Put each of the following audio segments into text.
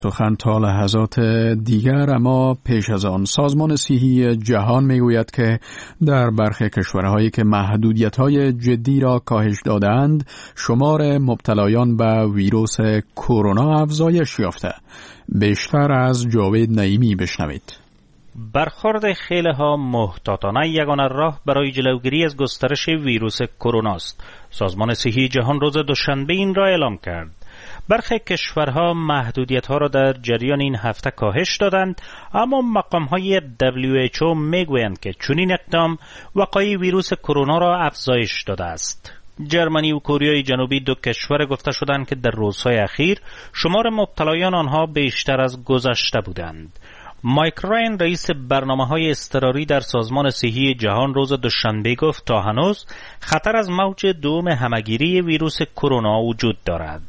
سخن تا لحظات دیگر، اما پیش از آن سازمان صحی جهان میگوید که در برخی کشورهایی که محدودیت‌های جدی را کاهش دادند، شمار مبتلایان به ویروس کرونا افزایش یافته. بیشتر از جاوید نعیمی بشنوید. برخورد خیل‌ها محتاطانه یگانه راه برای جلوگیری از گسترش ویروس کرونا است. سازمان صحی جهان روز دوشنبه این را اعلام کرد. برخی کشورها محدودیت‌ها را در جریان این هفته کاهش دادند، اما مقام‌های WHO میگویند که چنین اقدام وقایع ویروس کرونا را افزایش داده است. جرمنی و کره جنوبی دو کشور گفته شدند که در روزهای اخیر شمار مبتلایان آنها بیشتر از گذشته بودند. مایک راین رئیس برنامه‌های اضطراری در سازمان صحی جهان روز دوشنبه گفت تا هنوز خطر از موج دوم همه‌گیری ویروس کرونا وجود دارد.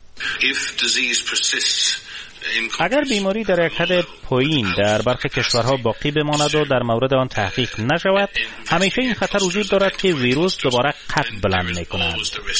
اگر بیماری در یک حد پایین در برخی کشورها باقی بماند و در مورد آن تحقیق نشود، همیشه این خطر وجود دارد که ویروس دوباره قد بلند می‌کند.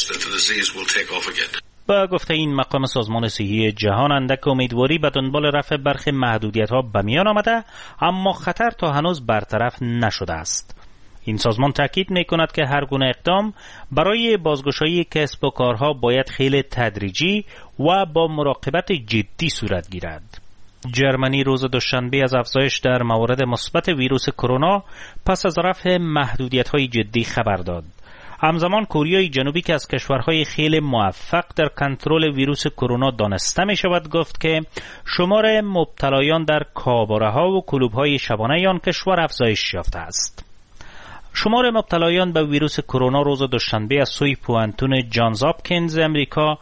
با گفته این مقام سازمان صحی جهان، اندک امیدواری به دنبال رفع برخی محدودیت‌ها به میان آمده، اما خطر تا هنوز برطرف نشده است. این سازمان تاکید می‌کند که هر گونه اقدام برای بازگشایی کسب و کارها باید خیلی تدریجی و با مراقبت جدی صورت گیرد. جرمنی روز دوشنبه از افزایش در موارد مثبت ویروس کرونا پس از رفع محدودیت‌های جدی خبر داد. همزمان کره جنوبی که از کشورهای خیلی موفق در کنترل ویروس کرونا دانسته می شود گفت که شمار مبتلایان در کاباره‌ها و کلوب‌های شبانه آن کشور افزایش یافته است. شمار مبتلایان به ویروس کرونا روز دوشنبه از سوی پوانتون جانز هاپکینز امریکا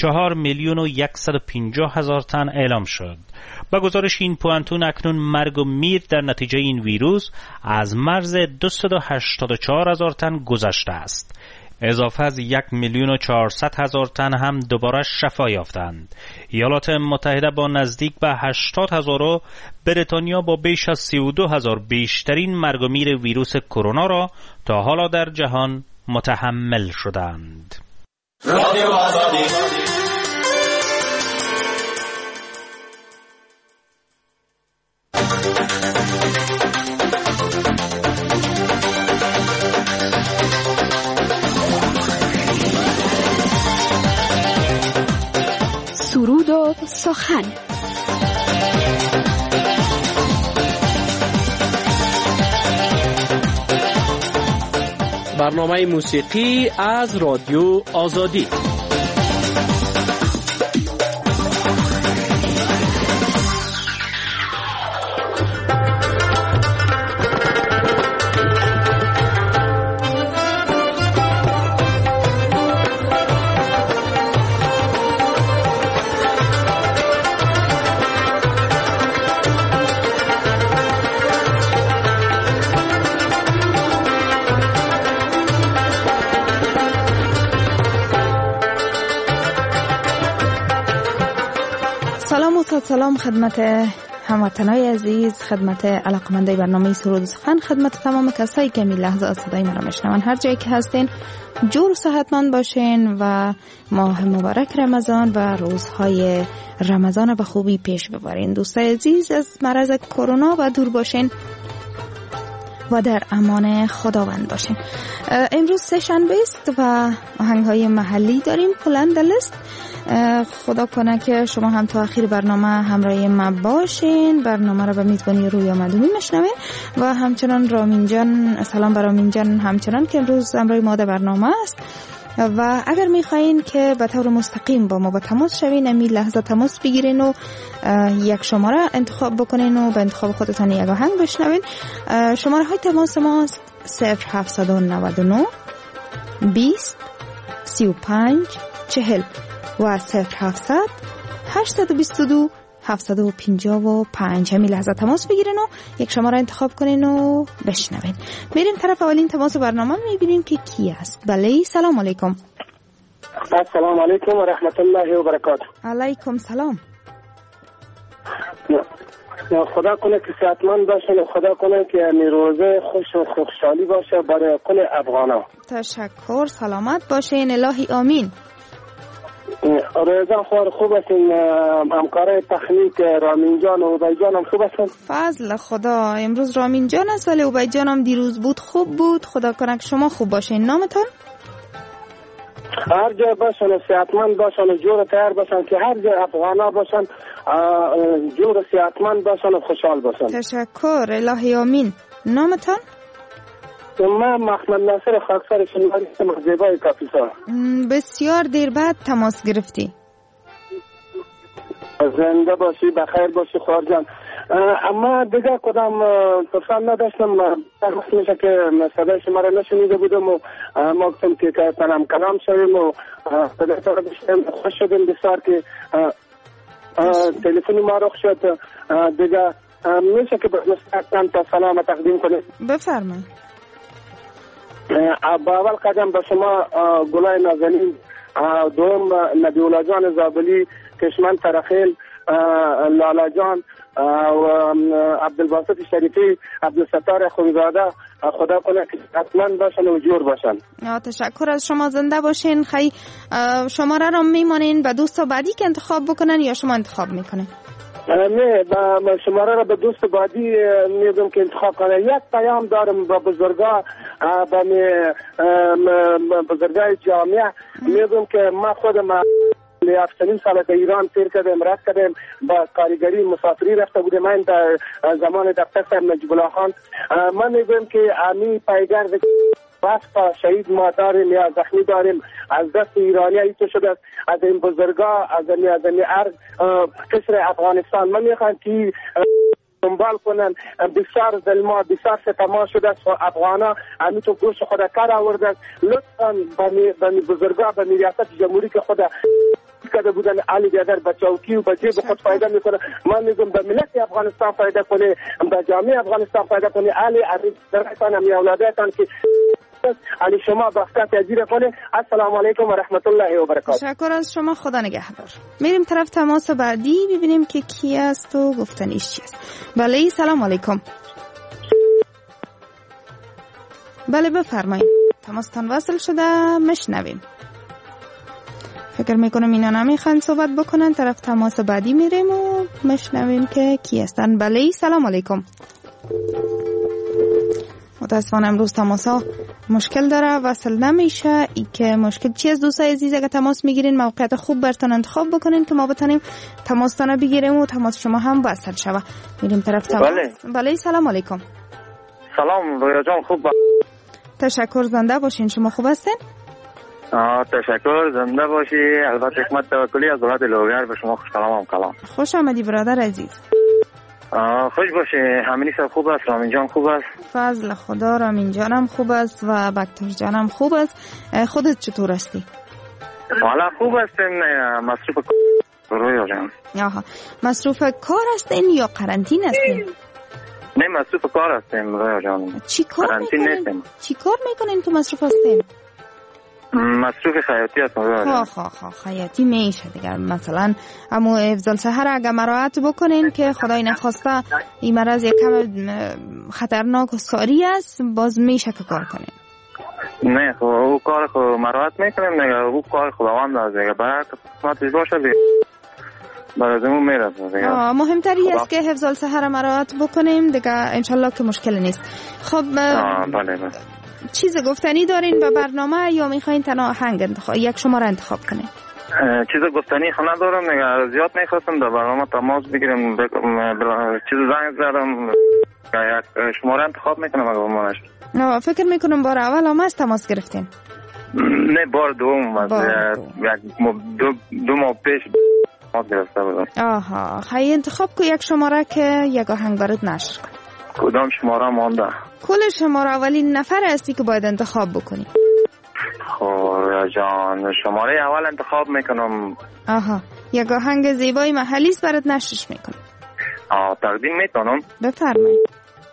4,150,000 تن اعلام شد. با گزارش این پوانتون اکنون مرگ و میر در نتیجه این ویروس از مرز 284,000 تن گذشته است. اضافه از 1,400,000 تن هم دوباره شفا یافتند. ایالات متحده با نزدیک به 80,000 و بریتانیا با بیش از 32,000 بیشترین مرگ و میر ویروس کرونا را تا حالا در جهان متحمل شدند. رادیو آزادی. سرود و سخن. برنامه موسیقی از رادیو آزادی. سلام خدمت هموطنای عزیز، خدمت علاقمندای برنامه سرود و سخن، خدمت تمام کسایی که می لحظه از صدای ما را میشنون. هر جایی که هستین جور و صحتمند باشین و ماه مبارک رمضان و روزهای رمضان به خوبی پیش ببرین. دوستای عزیز، از مرض کرونا و دور باشین و در امان خداوند باشین. امروز سه‌شنبه است و آهنگ‌های محلی داریم بلند لیست. خدا کنه که شما هم تا آخر برنامه همراه ما باشین. برنامه را به میزبانی رویا مدومی میشنوین و همچنان رامین جان، سلام بر رامین جان همچنان که امروز همراه ما در برنامه است. و اگر میخواین که به طور مستقیم با ما با تماس شوین، امی لحظه تماس بگیرین و یک شماره انتخاب بکنین و به انتخاب خودتان یک آهنگ بشنوین. شماره های تماس ما 0799 20 35 40 و 0700 822 755. همین لحظه تماس بگیرین و یک شماره انتخاب کنین و بشنوین. میریم طرف اولین تماس برنامه، میبینیم که کی است. بله، سلام علیکم. السلام علیکم و رحمت الله و برکاته. علیکم سلام. خدا کنه که صحتمند باشین و خدا کنه که روزه خوش و خوشحالی باشه برای کل افغانا. تشکر، سلامت باشین، الهی آمین. رویزان خوار خوب هستین؟ همکارای تکنیک رامین جان و عبید جان هم خوب هستن؟ فضل خدا. امروز رامین جان است ولی عبید جان هم دیروز بود خوب بود. خدا کنه که شما خوب باشین. نامتان؟ هر جای باشن و صحتمند باشن و جور تیار باشن که هر جای افغانا باشن جور و صحتمند باشن و خوشحال باشن. تشکر. الهی آمین. نامتان؟ من محمد ناصر خاکسار شنواری هستم از زیبای کاپیسا. بسیار دیر بعد تماس گرفتی. زنده باشی، بخیر باشی خواهر جان. اما دیگه کدام پسند نداشتم. درست میشه که صدای شما را نشنیده بودم و ما گفتم که تنم کلام شویم و صدای تو را بشنیم. خوش شدیم بسیار که تلفن ما رخ شد. دیگه میشه که مستقیم تا سلام تقدیم کنیم. بفرمایید. با اول قدم به شما گلای نازنین، دوم نبیولا جان زابلی، کشمن ترخیل، لالا جان و عبدالباسط شریفی، عبدالستار خویزاده، خدا کنه که حتما باشن و جور باشن. تشکر از شما. زنده باشین. خیلی شماره را میمانین به دوست بعدی که انتخاب بکنن یا شما انتخاب میکنین؟ نه، شماره را به دوست بعدی میگم که انتخاب کنه. یک پیام دارم با بزرگا، با بزرگای جامعه میگم که ما خودم 7 سال در ایران تیر کردم، رفت کردم با کارگری مسافری رفته بودم من در زمان دکتر صاحب نجیب الله خان. من میگم که امی پیگرد واسطا شهید ما داریم یا زخمی داریم از دست ایرانی ایتو شده است. از این بزرگا، از این ارض کسر افغانستان من میخوام که دنبال کنن. بسیار ظلما، بسیار ستما شده است افغانا امی تو گوش خود کار آوردن. لطفا به بزرگا، به ریاست جمهوری که خود کرده بودن علی بیادر به چوکی و به جیب خود فایده میکنه. من میگم به ملت افغانستان فایده کنه، به جامعه افغانستان فایده کنه. علی درایتان همی اولادایتان که علی شما بختت اجیر کنه. السلام علیکم و رحمت الله و برکاته. تشکر از شما. خدا نگهدار. میریم طرف تماس بعدی ببینیم که کی است و گفتنیش چی است. بله سلام علیکم. بله بفرمایید. تماستان وصل شده، مشنویم. فکر میکنم اینا نمیخوان صحبت بکنن. طرف تماس بعدی میریم و مشنویم که کی هستن. بله سلام علیکم. متاسفانه امروز تماسا مشکل داره، وصل نمیشه. ای که مشکل چی از دوستای عزیز اگه تماس میگیرین موقعیت خوب برتون انتخاب بکنین که ما بتونیم تماستانه بگیریم و تماس شما هم وصل شوه. میریم طرف تماس. بله سلام علیکم. سلام رویا جان، خوب تشکر. زنده باشین. شما خوب هستین؟ تشکر. زنده باشی. البته حکمت توکلی از ولایت لوگر به شما خوش کلام. خوش آمدی برادر عزیز. خوش باشه. همینی سب خوب است. رامین جان خوب است؟ فضل خدا. رامین جانم خوب است و بکتر جانم خوب است. خودت چطور هستی؟ والا خوب هستم. مصروف رویا جان. آها، مصروف کار هستین یا قرنطینه هستین؟ نه مصروف کار هستم رویا جان. چی کار میکنین؟ چی کار میکنین که مصروف هستین؟ مصروف خیاطی هستم رویا جان. خیاطی میشه دیگر. مثلا امو حفظ الصحه اگه مراعات بکنین که خدای نخواسته این مرض یک کم خطرناک و ساری است، باز میشه که کار کنین. نه خب او کار خو مراعات میکنیم دیگه. او کار خداوند است دیگه. برای قسمتش باشه برازمون میرسه دیگه. مهمتری است که حفظ الصحه را مراعات بکنیم دیگه. انشالله که مشکل نیست. خب بله. چیز گفتنی دارین به برنامه یا میخواین تنها آهنگ یک شماره انتخاب کنین؟ چیز گفتنی خو ندارم دیگه. زیاد میخواستم در برنامه تماس بگیرم. چیز زنگ زدم یک شماره انتخاب میکنم اگه بمانش. فکر میکنم بار اول هم از تماس گرفتین. نه بار دوم. دو ماه پیش تماس گرفته بودم. آها، خیلی انتخاب کو یک شماره که یک آهنگ برات نشر کنه. کدام شماره مانده؟ کل شماره اولین نفر هستی که باید انتخاب بکنی. خب جان شماره اول انتخاب میکنم. آها، یک آهنگ زیبای محلی است برات نشرش میکنم. تقدیم میکنم. بفرمایید.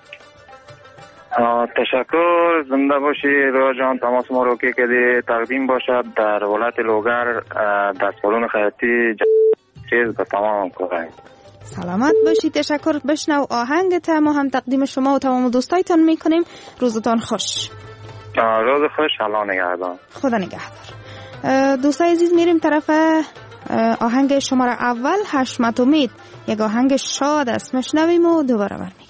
تشکر. زنده باشی رویا جان. تماس ما رو که کردی. تقدیم باشد در ولایت لوگر در سالن خیاطی چیز به تمام کنیم. سلامت باشی. تشکر. بشنو آهنگت. ما هم تقدیم شما و تمام دوستایتان میکنیم. روزتان خوش. روز خوش. الله نگهدار. خدا نگهدار. دوستای عزیز میریم طرف آهنگ شماره اول، حشمت امید، یک آهنگ شاد است، میشنویم و دوباره برمیگردیم.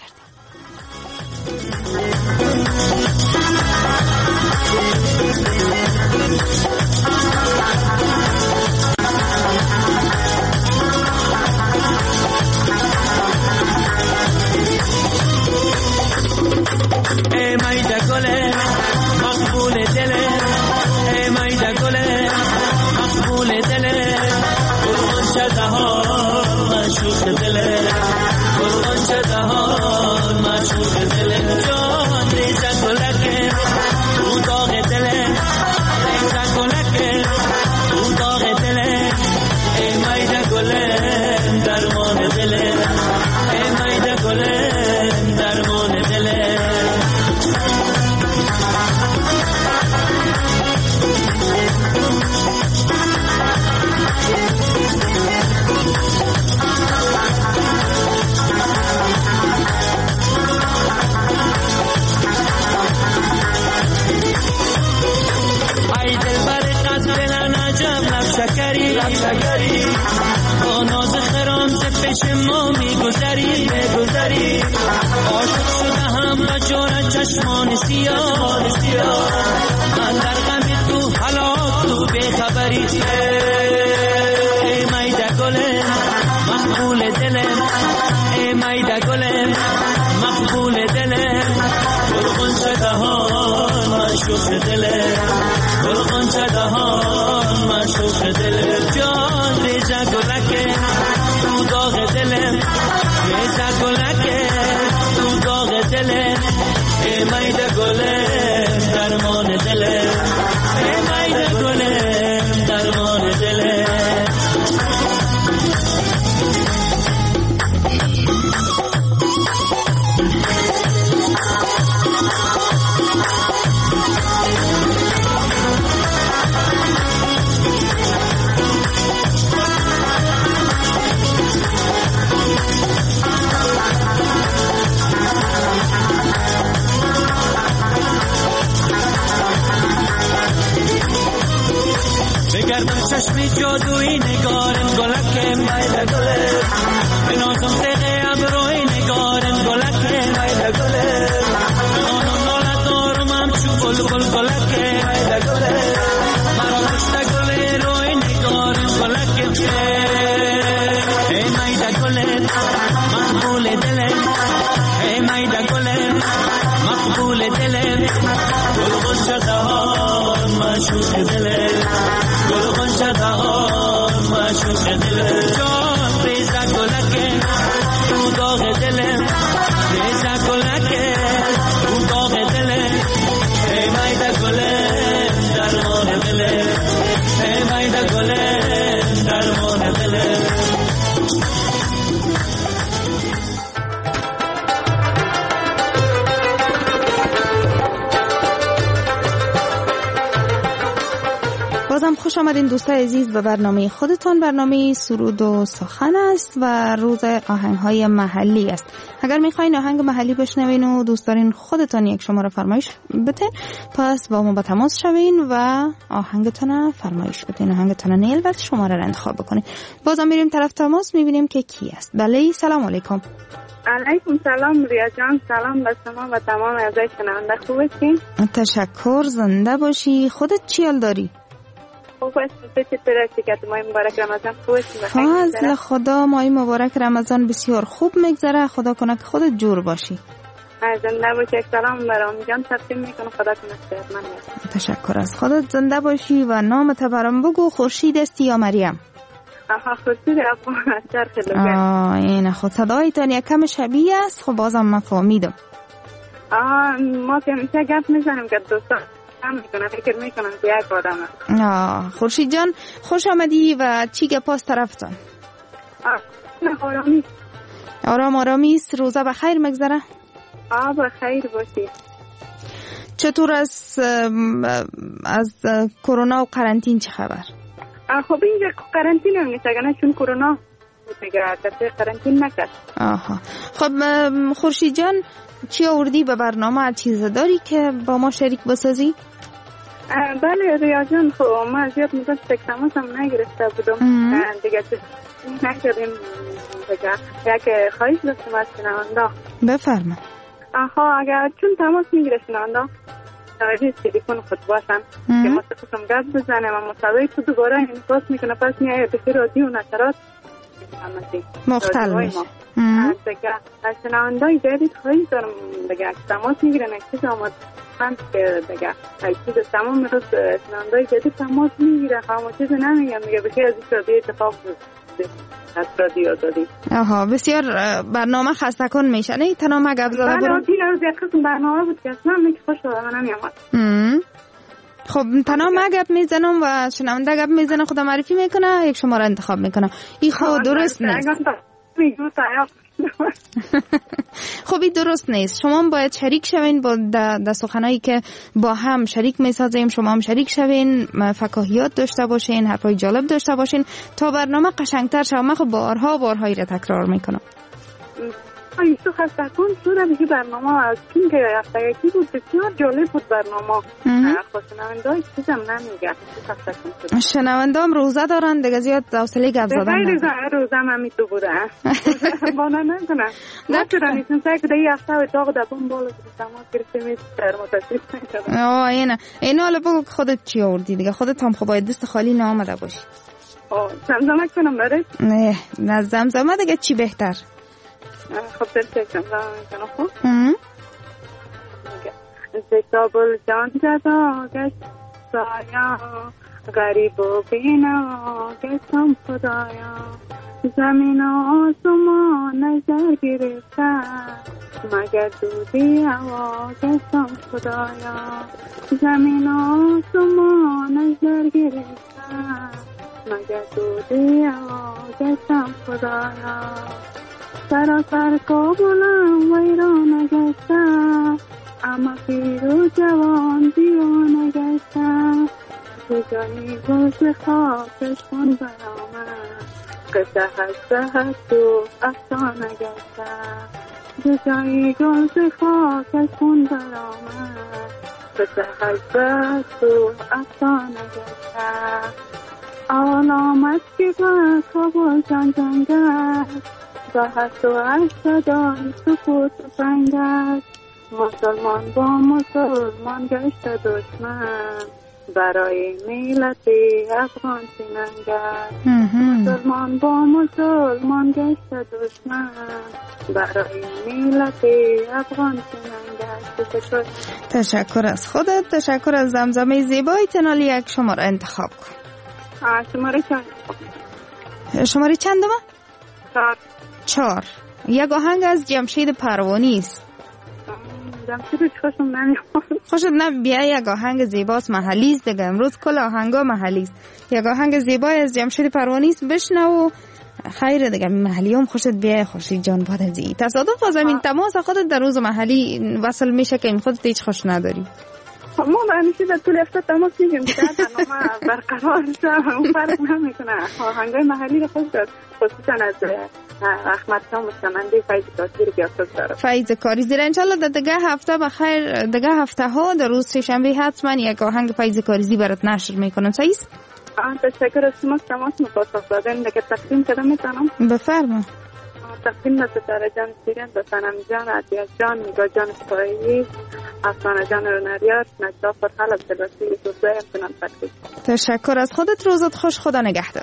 ای مایده گله مقبول دله، ای مایده گله مقبول دله، قربان شده ها مشوق دله، قربان شده ها مشوق دله، جان ریزه گلکه او داغ دله، ریزه گلکه او داغ دله، ای مایده گله درمان دله، ای مایده گله درمان دله. شکری با ناز خرام ز پیش ما میگذری، عاشق شده هم و جورت چشمان سیاه، من در غم تو هلاک تو بیخبری، ای میده گله مقبول دله، ای میده گله مقبول دله، قربان شده ها مشوق دله، قربان شده ها مشوق دله، جان ریزه گلکه تو داغ دله، ریزه گلکه تو داغ دله، ای میده گله درمان دله، ای میده گله درمان دله. بگردم چشمی جادویی نگارم گلکه میده گله، بنازم تقه ابروی نگارم گلکه میده گله، آنو ناله دارم همچو بلبل گلکه میده گله، مرا کشته گله روی نگارم گلکه، ای میده گله مقبول دله، ای میده گله مقبول دله، قربان شده ها مشوق دله، قربان شده ها مشوق دله، جان ریزه گلکه تو داغ دله، ریزه گلکه تو داغ دله، ای میده گله درمان دله، ای میده گله درمان دله. بازم خوش آمدین دوستای عزیز به برنامه خودتان. برنامه سرود و سخن است و روز آهنگ‌های محلی است. اگر میخواین آهنگ محلی بشنوین و دوست دارین خودتان یک شماره فرمایش بتین، پس با ما به تماس شوین و آهنگتان فرمایش بتین، آهنگتان نیل و شماره را انتخاب بکنین. بازم میریم طرف تماس، میبینیم که کی است. بله، سلام علیکم. علیکم سلام ریا جان، سلام به شما و تمام اعضای شنونده. خوب هستین؟ تشکر، زنده باشی. خودت چی حال داری؟ خوب هستم. چطوره که ماه مبارک رمضان خوب هستین؟ فضل خدا ماه مبارک رمضان بسیار خوب میگذره. خدا کنه که خودت جور باشی. زنده باشی. سلام برام جان تقدیم میکنم. خدا کنه صحتمند باشی. تشکر از خودت. زنده باشی و نامت برام بگو. خورشید است یا مریم؟ آها، خورشید افغان از چرخ لوگر. این خود صدایتان یکم شبیه است. خب بازم من فهمیدم. ما که همیشه گپ میزنیم که دوستان میکنم، فکر میکنم که یک آدمه. خورشید جان خوش آمدی و چی گپاس طرفتان؟ آرامی. آرامیست. روزه بخیر مگذره؟ بخیر باشی. چطور از کرونا و قرنطین چه خبر؟ خب اینجا قرنطین هم نیست اگه نه، چون کرونا میگه کسی قرنطین نکرد. خب خورشید جان چی آوردی به برنامه؟ چیز داری که با ما شریک بسازی؟ بله ریا جان، خب ما زیاد مدت تماس هم نگرفته بودم دیگه، نکردیم دیگه. یک خواهش داشتم از شنونده. بفرما. اگر چون تماس میگیره شنونده توجه تلفن خود باشن که ما خودم گپ بزنم و مصاحبه تو دوباره انعکاس میکنه، پس میایه به رادیو نشرات مختلف میشه. دیگه از شنونده‌های جدید خواهی دارم دیگه تماس میگیرن چیز آمد من که دیگه چیز تمام روز شنونده‌های جدید تماس میگیرن، همون چیز نمیگم دیگه بخیر از این رادیو اتفاق از رادیو آزادی. بسیار برنامه خسته کن میشه نه؟ تنها ما گپ زده برم. این روز یک قسم برنامه بود که اصلا میگه خوش آمد نمیامد. خب تنها ما گپ میزنم و شنونده گپ میزنه، خدا معرفی میکنه، یک شماره انتخاب میکنه. این خود درست نیست. خب این درست نیست. شما باید شریک شوین با در سخنایی که با هم شریک میسازیم، شما هم شریک شوین، فکاهیات داشته باشین، حرفای جالب داشته باشین تا برنامه قشنگتر شه. من خب بارهایی را تکرار میکنم. تو خسته کن شده دیگه برنامه از چون که هفته یکی بود بسیار جالب بود برنامه. شنونده های چیزم نمیگه خسته کن شده. شنونده هم روزه دارن دیگه، زیاد حوصله گپ زدن ندارن. روزه هم می تو بوده بانا نکنم نکنم ایشون سعی کده یه هفته و اتاق دبون بالا تماس گرفته میست در متاسف. اینو حالا بگو که خودت چی آوردی دیگه، خودت هم خب باید دست خالی نامده باشی. زمزمه کنم داره؟ نه زمزمه دیگه چی بهتر. خب درچه کنم خوب زکابل جان جدا گشت سایا غریب و بینا گشتم خدایا زمین و آسمان نظر گرفته مگر دودی هوا گشتم خدایا زمین و آسمان نظر گرفته مگر دودی هوا گشتم خدایا سراسر کابلم ویران گشته اما پیر و جوان دیوانه گشته به جایی گل خاکش کن برآمد قصه هست تو افسانه گشته به جایی گل خاکش کن برآمد قصه هست تو افسانه گشته آلامت که با کابل جان جنگل با هست و هست داری سکوت و سنگت مسلمان با مسلمان گشت دشمن برای ملت افغان سیننگت مسلمان با مسلمان گشت دشمن برای ملت افغان سیننگت. تشکر از خودت، تشکر از زمزمه زیبایی. تنالی یک شماره انتخاب کن. شماره چند؟ شماره چند ما؟ 4. 4. یک آهنگ از جمشید پروانی است. جمشید خوشم نمیاد. خوشت نه؟ بیا یک آهنگ زیباست، محلی است دیگه. امروز کل آهنگا محلی است. یک آهنگ زیبای از جمشید پروانی است، بشنو. خیره دیگه محلی هم خوشت بیا. خوشی جان باد از این تصادف از این تماس خودت در روز محلی وصل میشه که این خودت هیچ خوش نداری. ما همیشه در طول هفته تماس میگیم که برنامه برقرار شه، اون فرق نمیکنه. آهنگای محلی رو خوش داد، خصوصا از احمد شاه مستمنده فیض کاریزی که افتاد داره. فیض کاریزی را انشالله در دیگه هفته بخیر، دیگه هفته ها در روز سه‌شنبه حتما یک آهنگ فیض کاریزی برات نشر میکنم. صحیح است؟ تشکر از شما. تماس مخاطب دادن دیگه تقدیم کردم میتونم؟ بفرما. تقدیم ستاره جان سیرین، دستانم جان، عطیت جان، نگاه جان سپاهی، افسانه جان رونریات، نجلا فرحال عبدالوسی دوسته امتنان تقدیم. تشکر از خودت، روزت خوش، خدا نگهدار.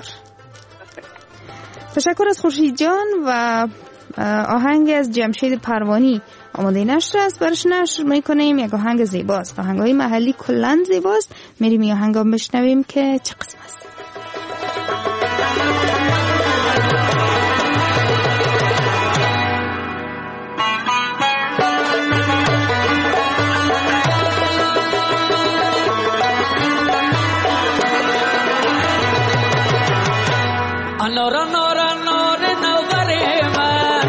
تشکر از خورشید جان و آهنگ از جمشید پروانی آماده نشر است، برش نشر میکنیم. یک آهنگ زیباست، آهنگای محلی کلن زیباست. میریم این آهنگا بشنویم که چه قسم است. Anora nora nora nora ma,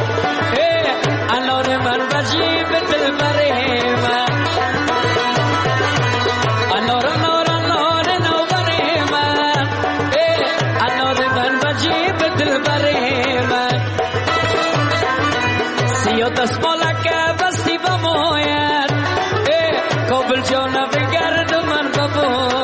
anora man rajib dil barema. Anora nora nora nora ma, anora man rajib dil barema. Siyo tasmola ka basti bamoyat, kabul jona begard man baboyat.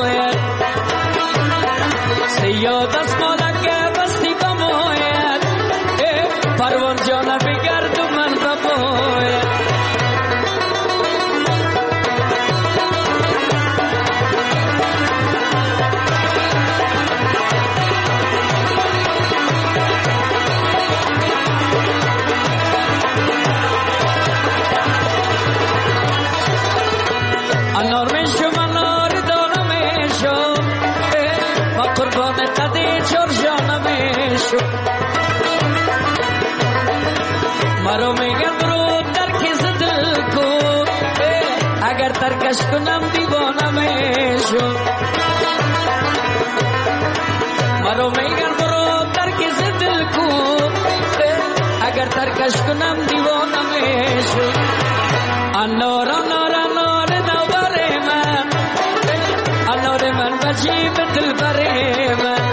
مرا میگن برو ترک دل کو، اگر ترکش کنم دیوانه میشم. مرا میگن برو ترک دل کو، اگر ترکش کنم دیوانه میشم. انار انار انار نوبر من، انار من بجیب دل بر من.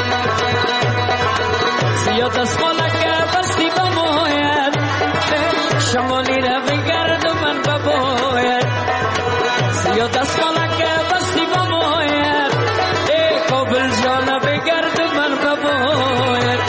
زیاد از مالک بستی بماید، شمالی را بگرد و من بباید. زیاد از مالک بستی بماید، کابل جانا بگرد و من بباید.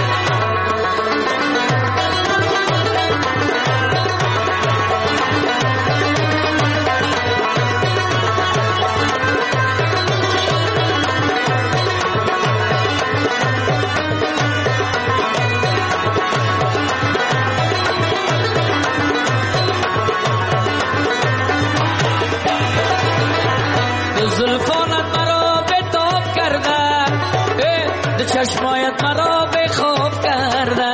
چشمایت مرا به خواب کرده،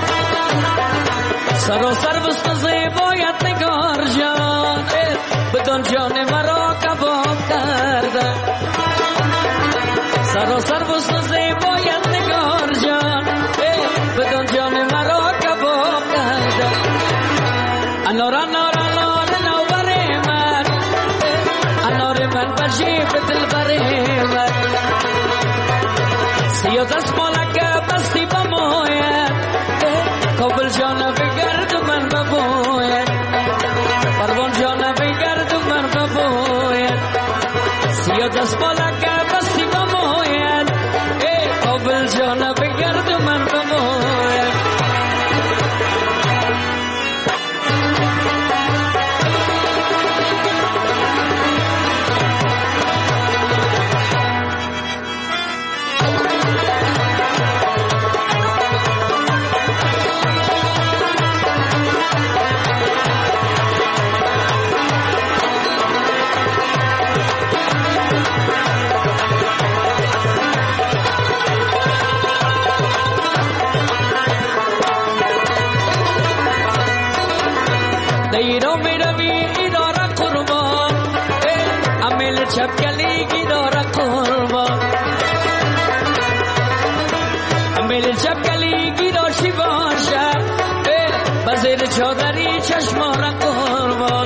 سراسر بست زیبایت نگار جان، بدان جان مرا کباب کرده. سراسر بست زیبایت نگار جان، بدان جان مرا کباب کرده. انار انار انار نوبر من، انار من بجیب دل بر من. زیاد از مالک بستی بماید، کابل جانا بگرد و من بباید. پروان جانا بگرد و من بباید. زیاد از مالک بستی بماید، کابل جانا بگرد و من بباید. دیرو میروی ایداره قربان، امیل چپکلی گیداره قربان. امیل چپکلی گیداشی باشه، بزیر چادری چشماره قربان.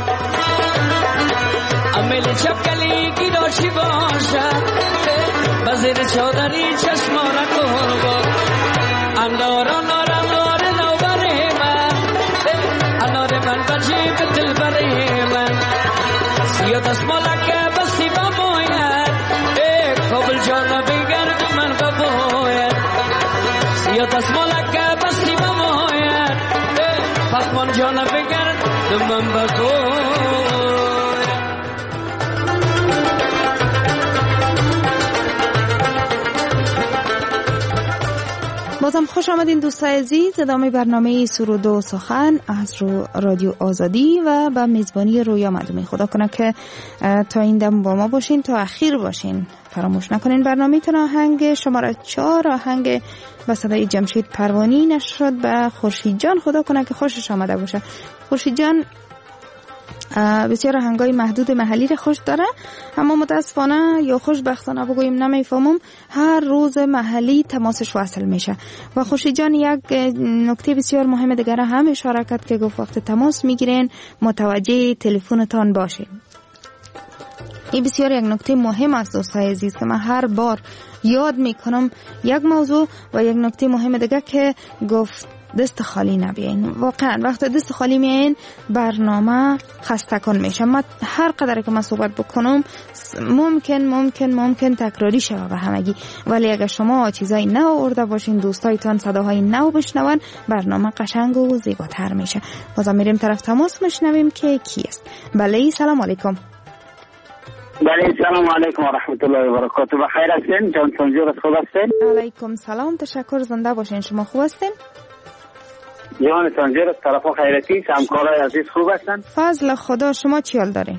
امیل چپکلی گیداشی باشه، بزیر چادری چشماره قربان. اندار اندار اندار نوبر من، انار من بجیب دل بر من. زیاد از مالک بستی بماید، کابل جانا بگرد و من بباید. زیاد از مالک بستی بماید، پخمان جانا بگرد و من بباید. بازم خوش آمدین دوستای عزیز. ادامه برنامه سرود و سخن از رادیو آزادی و به میزبانی رویا مدومی. خدا کنه که تا این دم با ما باشین، تا اخیر باشین. فراموش نکنین برنامه تون آهنگ شماره 4 آهنگ به صدای جمشید پروانی نشد به خورشید جان. خدا کنه که خوشش آمده باشه. خورشید جان بسیار آهنگای محدود محلی رو خوش داره، اما متاسفانه یا خوشبختانه بگویم نمیفهمم هر روز محلی تماسش وصل میشه. و خورشید جان یک نکته بسیار مهم دیگر هم اشاره کرد که گفت وقت تماس میگیرین متوجه تلفنتان باشین. این بسیار یک نکته مهم است دوستای عزیز که من هر بار یاد میکنم. یک موضوع و یک نکته مهم دیگه که گفت دست خالی نبیاین. واقعا وقتی دست خالی میاین برنامه خسته کن میشه. من هر قدر که من صحبت بکنم ممکن تکراری شود به همگی، ولی اگر شما چیزای نو آورده باشین، دوستایتان صداهای نو بشنون، برنامه قشنگ و زیباتر میشه. بازم میریم طرف تماس میشنویم که کی است. بله سلام علیکم. بله سلام علیکم و رحمت الله و برکاته. بخیر هستین؟ جان سنجور خوب هستین؟ علیکم سلام، تشکر، زنده باشین. شما خوب هستین؟ جان سنجور از طرف خیرتی، همکارای عزیز خوب هستن؟ فضل خدا. شما چی حال دارین؟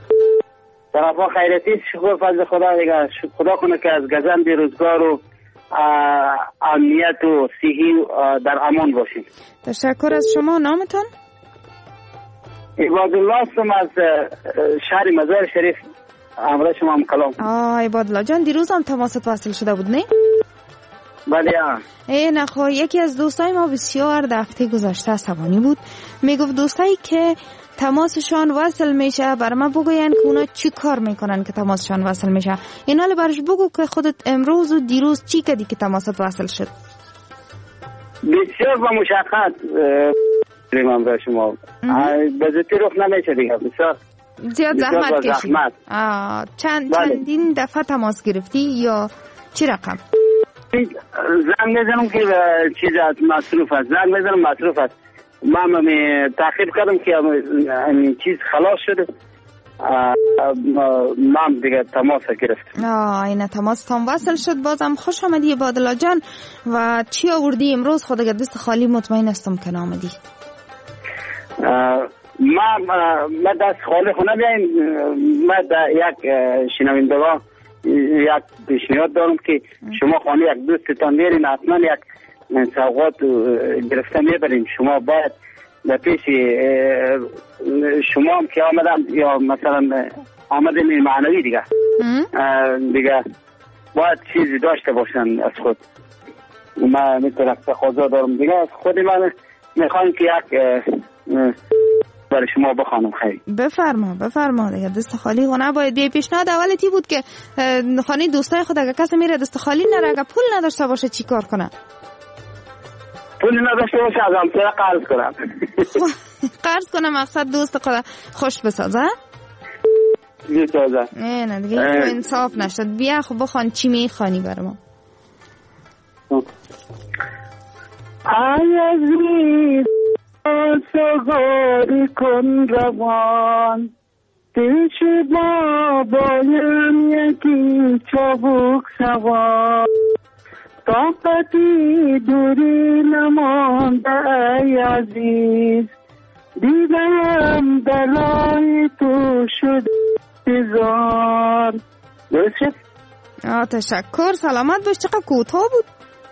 طرف خیرتی شکر فضل خدا دیگه. خدا کنه که از گزند روزگار و امنیت و صحی در امان باشیم. تشکر از شما. نامتان؟ عبادالله هستم از شهر مزار شریف. امروز شما هم کلام. عبادالله جان دیروز هم تماست وصل شده بود نه؟ بله. نخواه یکی از دوستای ما بسیار در هفته گذشته عصبانی بود. میگفت دوستایی که تماسشان وصل میشه بر ما بگوین که اونا چی کار میکنن که تماسشان وصل میشه. این حال برش بگو که خودت امروز و دیروز چی کردی که تماست وصل شد. بسیار با مشخص من به شما بزرگی رخ نمیشه دیگه. بسیار زیاد زحمت کشید. چندین دفعه تماس گرفتی یا چی رقم؟ زنگ بزنم که چیز مصروف است. زنگ بزنم مصروف است. من تاخیر کردم که این چیز خلاص شده. من دیگه تماس گرفتم. این تماس تام وصل شد. بازم خوش آمدی عبادالله جان. و چی آوردی امروز؟ خود اگر دست خالی مطمئن استم که نامدی. من دست خالی خونه بیاین. من یک شنوندگان یک پیشنهاد دارم که شما خانه یک دوستتان بیارین حتما یک سوغات گرفته میبرین. شما باید در پیش شما هم که آمدن یا مثلا آمدن معنوی دیگه باید چیزی داشته باشن از خود. من میتونم تقاضا دارم دیگه از خود من میخوام که یک برای شما بخوانم. خیلی بفرما دیگه دست خالی خونه باید بیای. پیشنهاد اولیتی بود که خانه دوستای خود اگه کسی میره دست خالی نره، اگه پول نداشته باشه چی کار کنه؟ پول نداشته باشه از همسایه قرض کنم. قرض کنم مقصد دوست خود خوش بسازه؟ نه دیگه انصاف نشد. بیا خب بخوان چی میخوانی برای ما. عزیز سواری کن روان پیش بابایم یکی چابک سوار طاقتی دوری نمانده ای عزیز دیدم دلای تو شد بزار. درست شد؟ تشکر. سلامت باش. چقدر کوتاه بود.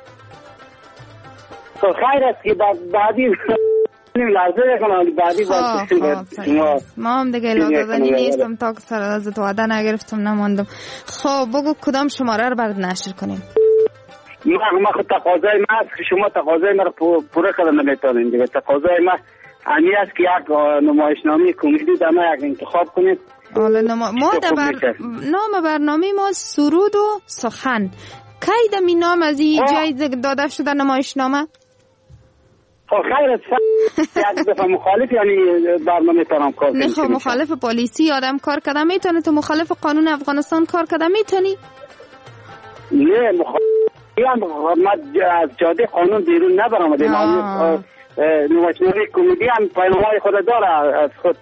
خیر است که بعدی لحظه کنم بعدی باید ما هم دیگه لازدنی نیستم تا که سر از تو وعده نگرفتم نماندم. خب بگو کدام شماره رو برد نشر کنیم. من خود تقاضای من است که شما تقاضای من رو پوره کردن نمیتونین دیگه. تقاضای من همی است که یک نمایشنامه کمدی در ما یک انتخاب کنید. ما در نام برنامه ما سرود و سخن. کی دمی نام از این جای داده شده نمایشنامه؟ خیر است. یک دفعه مخالف یعنی برنامه ترام کار کنید. نه مخالف پلیسی آدم کار کرده میتونه؟ تو مخالف قانون افغانستان کار کرده میتونی؟ نه من از جاده قانون بیرون نبرم. نمایشنامه کمدی هم پیام‌های خود داره از خود.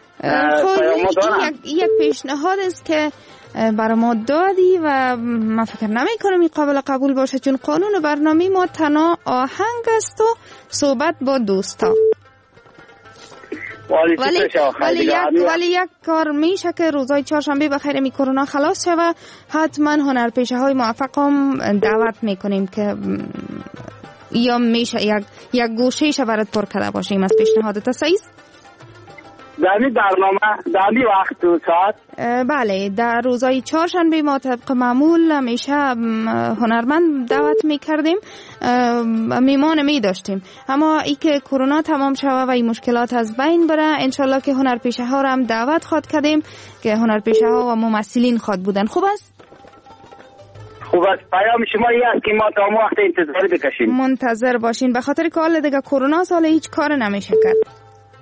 یک پیشنهاد است که برای ما دادی و من فکر نمی کنم این قابل قبول باشه، چون قانون برنامه ما تنها آهنگ است و صحبت با دوستا. ولی یک کار میشه که روزای چهارشنبه بخیر می کرونا خلاص شه و حتما هنرپیشه های موفق هم دعوت میکنیم که یا میشه یک گوشه شه برات پر کرده باشیم. از پیشنهادت صحیح است؟ در این برنامه در این وقت و ساعت؟ بله در روزای چهارشنبه ما طبق معمول همیشه هنرمند دعوت میکردیم، میمان می داشتیم، اما ای که کرونا تمام شوه و این مشکلات از بین بره انشالله که هنرپیشه ها را هم دعوت خواد کردیم که هنرپیشه ها و ممثلین خواد بودن. خوب است؟ خوب است. پیام شما این است که ما تا اون وقت انتظار بکشیم. منتظر باشین، به خاطر که حال دیگه کرونا سال هیچ کار نمیشه کرد.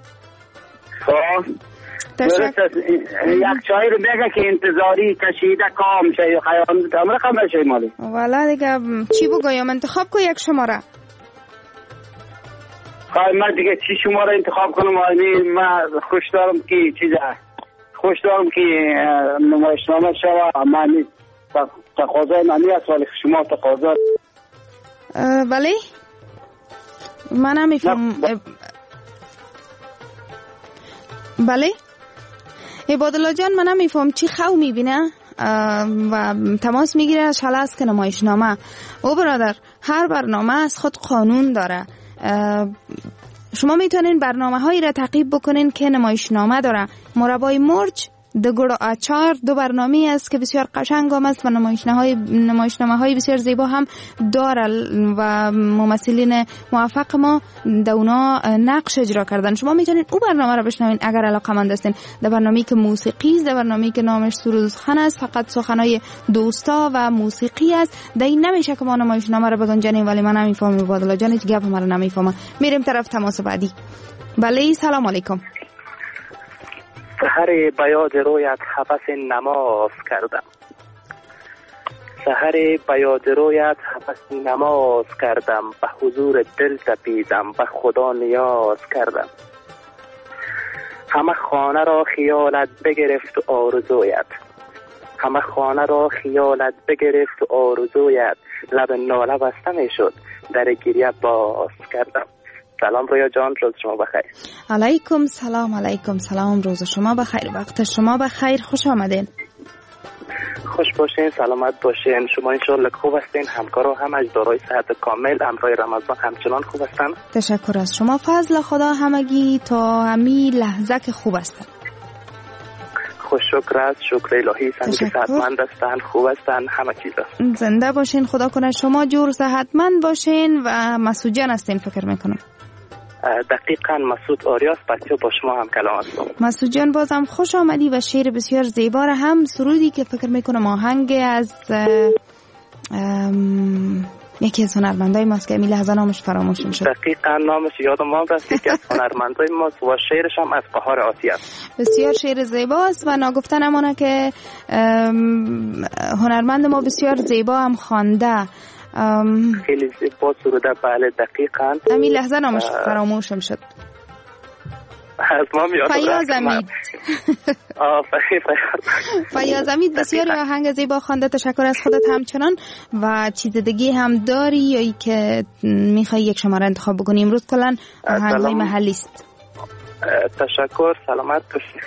یک چای رو بگه که انتظاری کشیده کام شای خیام کامره خمه شای مالی. والا دیگه چی بگویم؟ انتخاب کو یک شماره. خواهی من دیگه چی شماره انتخاب کنم؟ من خوش دارم که نمایشنامه شوه. من تقاضای منی است ولی شما تقاضا. بله من هم میفهم. بله عبادالله جان من هم میفهم چی خو میبینه و تماس میگیره از شلسک نمایشنامه. او برادر، هر برنامه از خود قانون داره. شما میتونین برنامه هایی را تعقیب بکنین که نمایشنامه داره. مربای مرج، دگوڑ و آچار 2 برنامه است که بسیار قشنگ هم است و نمایشنامه های بسیار زیبا هم داره و ممثلین موفق ما در اونا نقش اجرا کردن. شما میتونین او برنامه را بشنوین اگر علاقه‌مند هستین. در برنامه‌ای که موسیقی است، در برنامه‌ای که نامش سرودخوان است، فقط سخنای دوستا و موسیقی است. در این نمیشه که ما نمایشنامه را بگنجانیم، ولی من نمیفهمم بادلا جان هیچ گپ ما را نمیفهمم. میریم طرف تماس بعدی. بله، سلام علیکم. سحر بیاض رویت هوس نماز کردم، سحر بیاض رویت هوس نماز کردم، به حضور دل تپیدم، به خدا نیاز کردم. همه خانه را خیالت بگرفت و آرزویت، همه خانه را خیالت بگرفت و آرزویت، لب ناله بسته می شد، در گریه باز کردم. سلام رویا جان، روز شما بخیر. علیکم سلام. علیکم سلام، روز شما بخیر، وقت شما بخیر، خوش آمدین. خوش باشین، سلامت باشین. شما انشالله خوب هستین، همکارا همش دارای صحت کامل، امرای رمضان همچنان خوب هستن. تشکر از شما، فضل خدا همگی تا همین لحظه که خوب هستن. خوش شکر است، شکر الهی است که صحتمند هستن، خوب هستن، همه چیز است. زنده باشین، خدا کنه شما جور صحتمند باشین. و مسعود جان هستین فکر میکنم. دقیقاً مسعود آریاس، بچه با شما هم کلام هستم. مسعود جان بازم خوش آمدی و شعر بسیار زیبا را هم سرودی که فکر میکنم آهنگ از یکی از هنرمندای ماست که امیل لحظه نامش فراموش میشه. دقیقاً نامش یادم رفت، یکی از هنرمندای ماست و شعرش هم از قهار آسیا است. بسیار شعر زیباست و ناگفتن امانه که هنرمند ما بسیار زیبا هم خوانده. خیلی زیبا سروده. بله دقیقاً. همین لحظه نامش فراموشم شد. از ما میاد. فیاض امید. فیاض امید بسیار آهنگ زیبا خوانده. تشکر از خودت همچنان. و چیز دیگه هم داری یا که میخوای یک شماره انتخاب بکنی؟ امروز کلا آهنگ‌های محلی است. تشکر، سلامت باشید.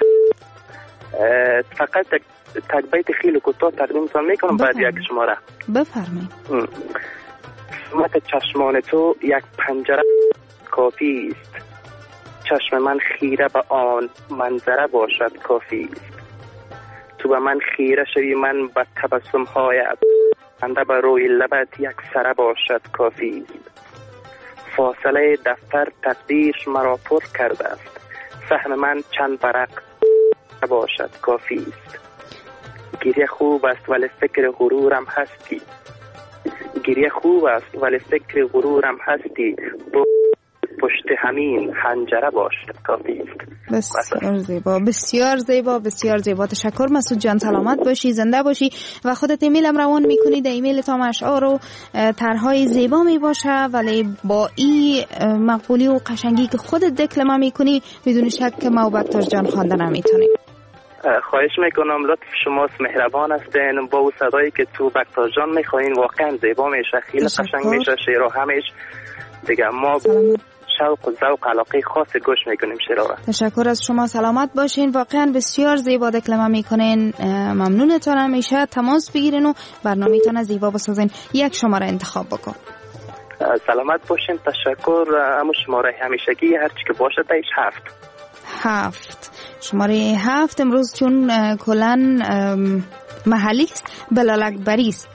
فقط تک بیت خیلی کوتاه تقدیمتان میکنم بعد یک شماره. بفرمایید. قسمت چشمان تو یک پنجره کافی است، چشم من خیره به آن منظره باشد کافی است. تو به من خیره شوی، من به تبسم هایت، خنده به روی لبت یک سره باشد کافی است. فاصله دفتر تقدیر مرا پر کرده است، سهم من چند ورق باشد کافی است. گریه خوب است ولی فکر غرورم هستی، گریه خوب است ولی فکر غرورم هستی، پشت همین حنجره باشد کافی است. بسیار زیبا، بسیار زیبا، بسیار زیبا. تشکر مسعود جان، سلامت باشی، زنده باشی و خودت ایمیلم روان میکنی. در ایمیل تا اشعار و طرحهای زیبا میباشه ولی با این مقبولی و قشنگی که خودت دکلمه میکنی بدون شک که ما و بکتر جان خوانده نمیتونی. خواهش میکنم، لطف شماست، مهربان هستین. با او صدایی که تو بکتر جان میخواین واقعا زیبا میشه، خیلی قشنگ میشه شعر و همش دیگه. ما شوق و ذوق علاقه خاص گوش میکنیم شعر را. تشکر از شما، سلامت باشین. واقعا بسیار زیبا دکلمه میکنین. ممنونتون همیشه. تماس بگیرین و برنامه‌تون زیبا بسازین. یک شماره انتخاب بکن. سلامت باشین. تشکر. اما شماره همیشگی هر چی که باشه تایش 7 شماره 7 امروز چون کلن محلی است، بلال اکبری است.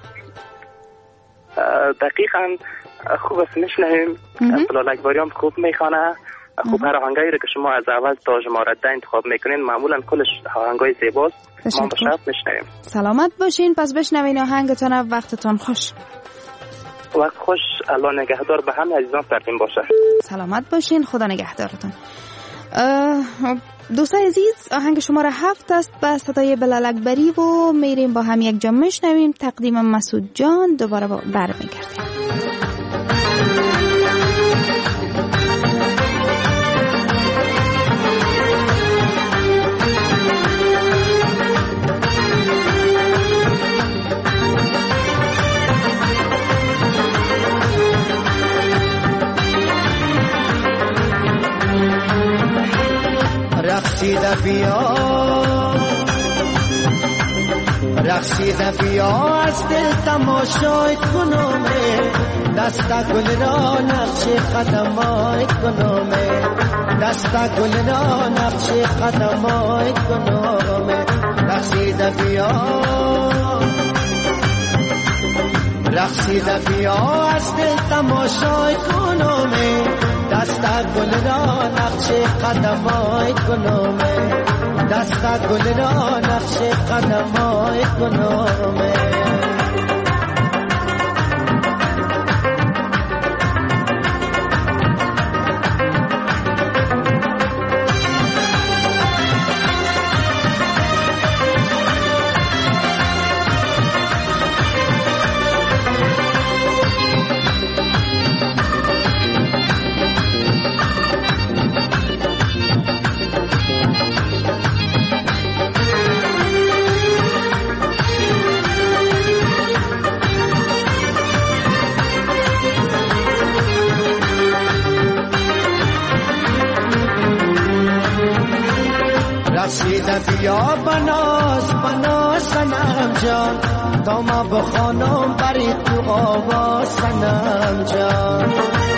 دقیقاً خوب است، میشنویم. بلال اکبری هم خوب میخوانه. خوب هر آهنگایی رو که شما از اول تا شماره 10 انتخاب میکنین معمولا کلش آهنگای زیباست. ما به شرط میشنویم. سلامت باشین. پس بشنوین آهنگتون. وقتتون خوش. وقت خوش. الله نگهدار به همه عزیزان تقدیم باشه. سلامت باشین، خدا نگهدارتون. دوستان عزیز، آهنگ شماره 7 است به صدای بلال اکبری و میریم با هم یک جا میشنویم. تقدیم مسعود جان، دوباره برمیگردیم. رقصیده بیا از دل تماشای کنومه دستا گل را نقش قدمای کنومه دستا گل را نقش قدمای کنومه رقصیده بیا رقصیده بیا از دل تماشای کنومه دستا گل را نقش قدمای کنومه دستا گل را نقش قدمای کنومه رقصیده بیا بناز بناز سنم جان تا ما بخوانم بری تو آواز سنم جان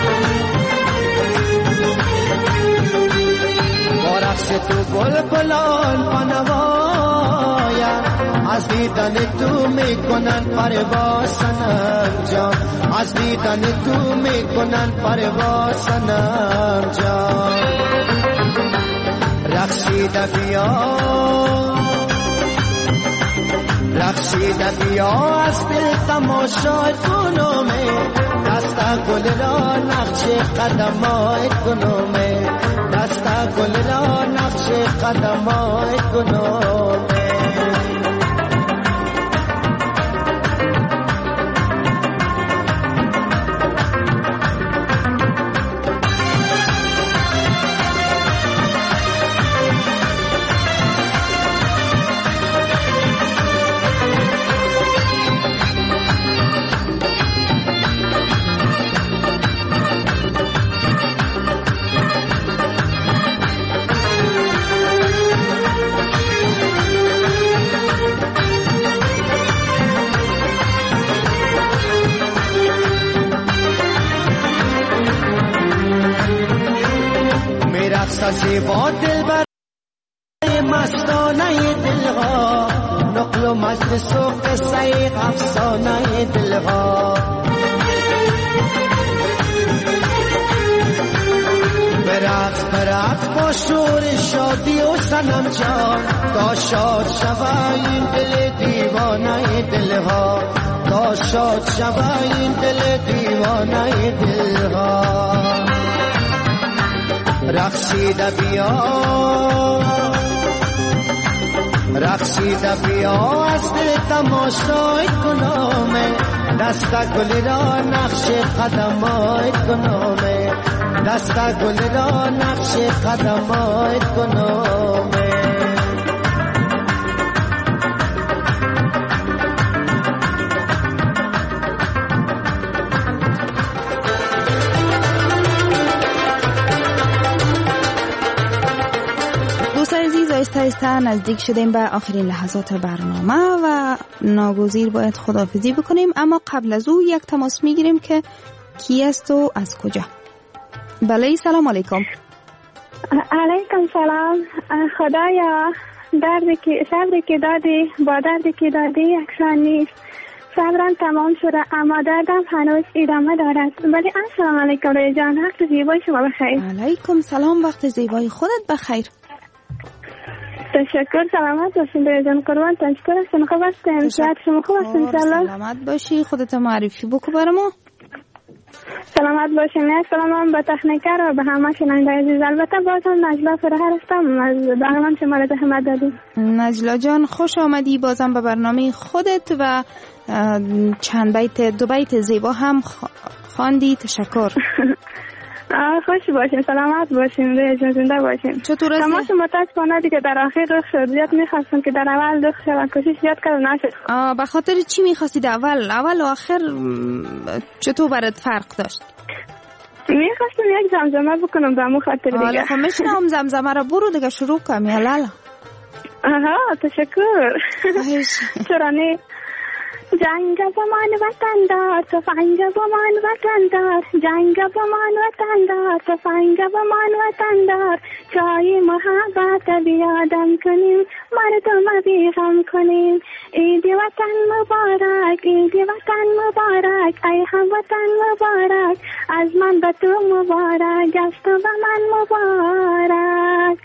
با رقص تو بلبلان بنوایم از دیدن تو میکنن پرواز سنم جان از دیدن تو میکنن پرواز سنم جان رقصیده بیا رقصیده بیا از دل تماشای کنومه دستا گل را نقش قدمای کنومه دستا گل را نقش قدمای کنومه زیبا دل بر مستانه دلها نقل و مجلس و قصه افسانه دلها برقص با شور شادی و سنم جان تا شاد شوه این دل دیوانه دلها تا شاد شوه این دل دیوانه دلها رقصیده بیا رقصیده بیا از دل تماشای کنومه دستا گل را نقش قدمای کنومه دستا گل را نقش قدمای کنومه آهسته نزدیک شدیم به آخرین لحظات برنامه و ناگزیر باید خداحافظی بکنیم، اما قبل از او یک تماس میگیریم که کی است و از کجا. بله سلام علیکم. علیکم سلام. خدایا صبری که دادی با دردی که دادی یکسان نیست. صبرم تمام شده اما دردم هنوز ادامه دارد. ولی السلام علیکم روی جان، وقت زیبای شما بخیر. علیکم سلام، وقت زیبای خودت بخیر. تشکر، سلامت باشین روی جان، قربان تشکر هستین. خوب هستین؟ صحت شما خوب هستین انشالله؟ سلامت باشی، خودت معرفی بکو برامو. سلامت باشین. سلام به تکنیکر و به همه شنونده عزیز. البته بازم نجلا فرهر هستم از برنامه شما را زحمت دادید. نجلا جان خوش آمدی بازم به برنامه خودت و چند بیت دو بیت زیبا هم خواندی. تشکر. خوش باشین، سلامت باشین، زنده باشین. چطور هستی؟ تماس متاسفانه دیگه در آخر رخ شد. زیاد میخواستم که در اول رخ شد، کوشش زیاد کردم نشد. به خاطر چی میخواستید اول و آخر چطور برات فرق داشت؟ میخواستم یک زمزمه بکنم به مو خاطر دیگه. خب میشنم زمزمه رو، برو دیگه شروع کنم. یالا آها تشکر. چرا نه؟ جنگ بمان وطن دار، تفنگ بمان وطن دار، جنگ بمان وطن دار، تفنگ بمان وطن دار، چای محبت بیادم کنیم، مردم بیغم کنیم. عید وطن مبارک، عید وطن مبارک، ای هموطن مبارک، از من به تو مبارک، از تو به من مبارک.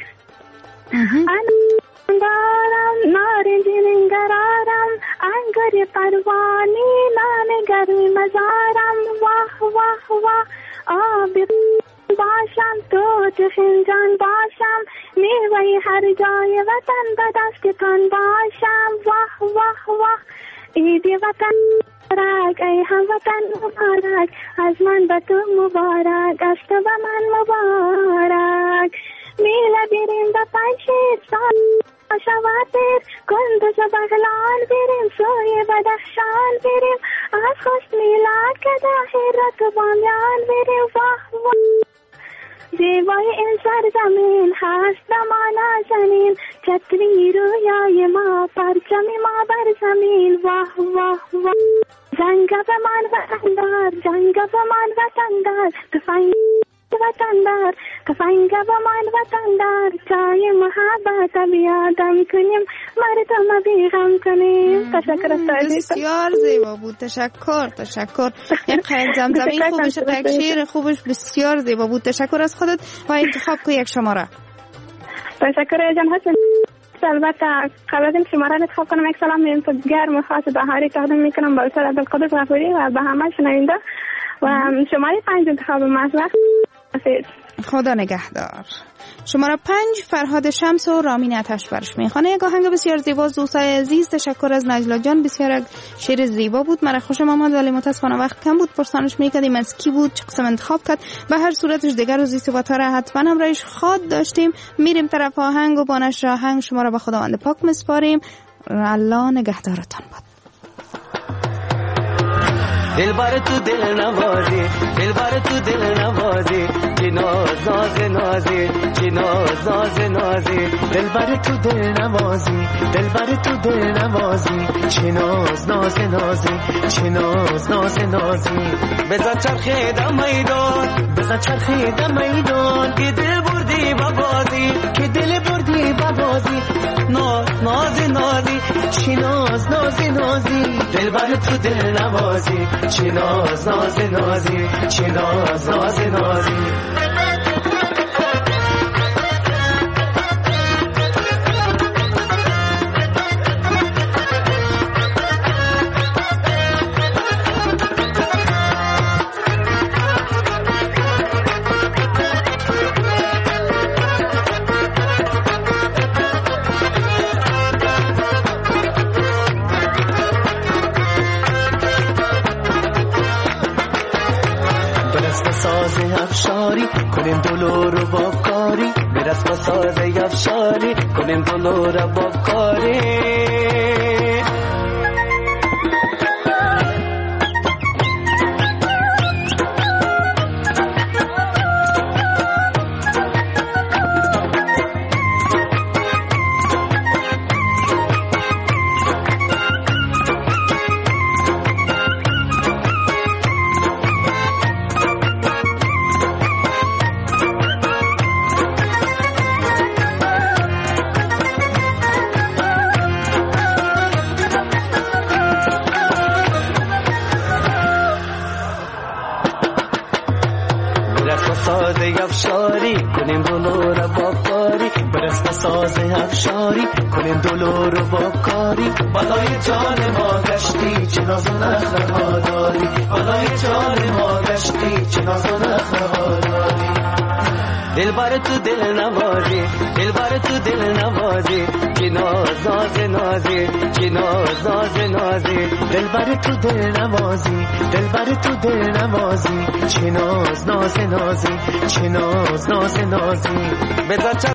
دارم نارنجی نگرارم، انگور پروانی، نان گرمی مزارم. واه واه واه آبی باشم، تو فنجان باشم، میوه هر جای وطن به دستتان باشم. واه واه واه عید وطن مبارک، ای هموطن مبارک، از من به تو مبارک، از تو به من مبارک. میله بریم به پنجشیر سال شواتر، کندوز بغلان بریم، سوی بدخشان بریم، از خوش میلاد که داخرت و بامیان بریم. واه واه زیبای این سرزمین هست ما نازنین، چتری رویای ما، پرچم ما بر زمین. واه واه واه جنگ به من وطن دار، جنگ به من وطن دار، تفنگ وطن دار، تفنگ به من وطن دار، چای محبت بیادم کنیم، مردم بیغم کنیم. تشکر استادی. بسیار زیبا بود. تشکر. یک زمزمه خوبش، یک شعر خوبش بسیار زیبا بود. تشکر از خودت و انتخاب کو یک شماره. تشکر جان حسن. البته قبل از این شماره انتخاب کنم یک سلام گرم و خاص بهاری تقدیم میکنم به استاد عبدالقادر غفوری و به همه شنونده و شماره 5 انتخاب مطلق. خدا نگهدار. شماره 5 فرهاد شمس و رامین آتش برش میخوانه. یک آهنگ بسیار زیبا. دوستای عزیز تشکر از نجلا جان، بسیار شعر زیبا بود. مرا خوش آمد ولی متاسفانه وقت کم بود. پرسانش میکردیم از کی بود، چه قسم انتخاب کرد. به هر صورتش دیگر روزی صحبت‌ها را حتما همراهش خواد داشتیم. میریم طرف آهنگ و با نشر آهنگ شما را به خداوند پاک مسپاریم. الله نگهدارتان باد. دلبر تو دل نوازی، دلبر تو دل نوازی، چی ناز ناز نازی، چی ناز ناز نازی، دلبر تو دل نوازی، دلبر تو دل نوازی، چی ناز ناز نازی، چی ناز ناز نازی. بزن چرخه دم میدان، بزن چرخه دم میدان، که دل بردی با بازی، که دل بردی با بازی، ناز ناز نازی، چی ناز ناز نازی، دلبر تو دل نوازی، چی ناز ناز نازی، چی ناز ناز نازی. افشاری کنیم دلور با کاری، برس با ساز افشاری کنیم دلور با کاری. افشاری کنیم دلور با کاری، برس ساز افشاری کنیم دلور با کاری. بالای جان ما گشتی چه ناز و نخلها داری، بالای جان ما گشتی چه ناز و نخلها داری. دلبر تو دل نوازی، دلبر تو دل نوازی، چی ناز ناز نازی، چی ناز ناز نازی، دلبر تو دل نوازی، دلبر تو دل نوازی، چی ناز ناز نازی، چی ناز ناز نازی.